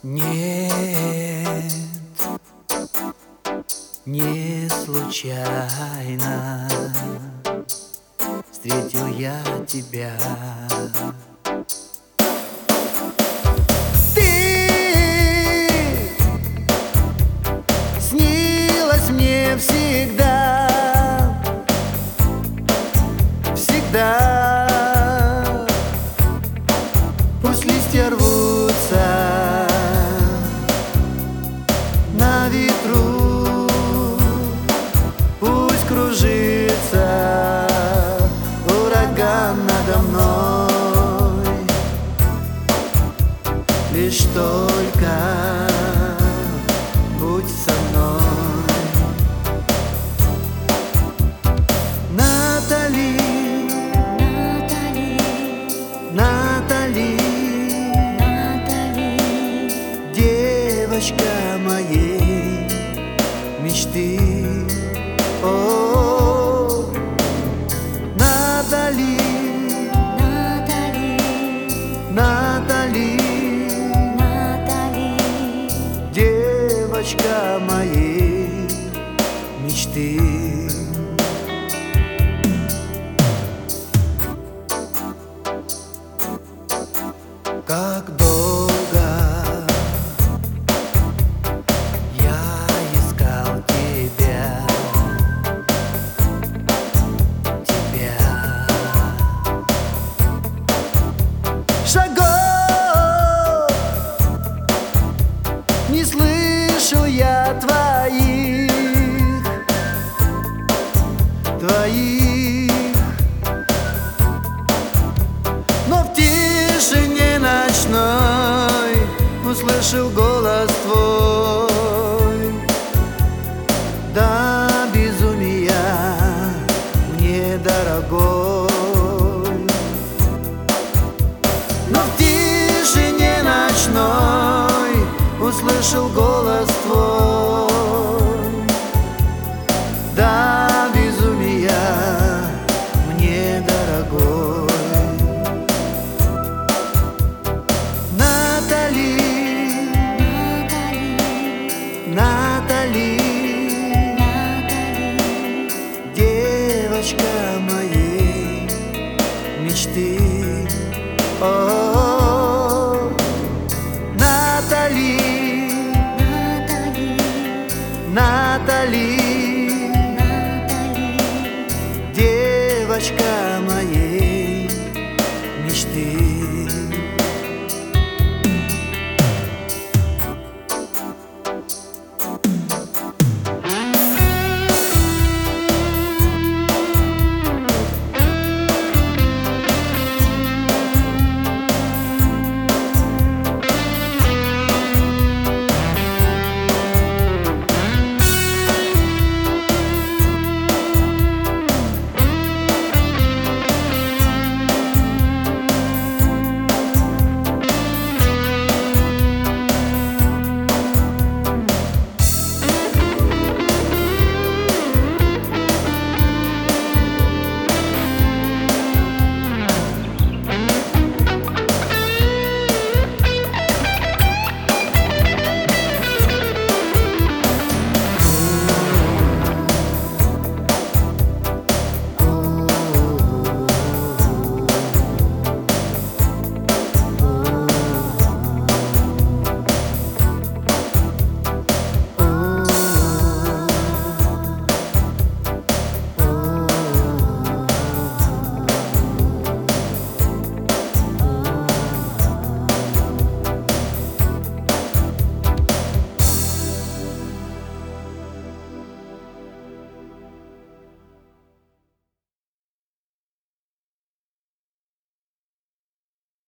Нет, не случайно встретил я тебя. Ты снилась мне всегда, всегда. Пусть листья рвутся на ветру, пусть кружится ураган надо мной, лишь только будь со мной. Натали, Натали, девочка моей мечты. О, Натали, Натали, девочка моей мечты. Как долго я искал тебя, шагов не слышу я твоих, но в тишине ночной услышал голос твой. До безумия мне дорогой, но в тишине ночной услышал голос твой. До безумия мне дорогой. Натали, Натали, девочка моей мечты. О, Натали, Натали, девочка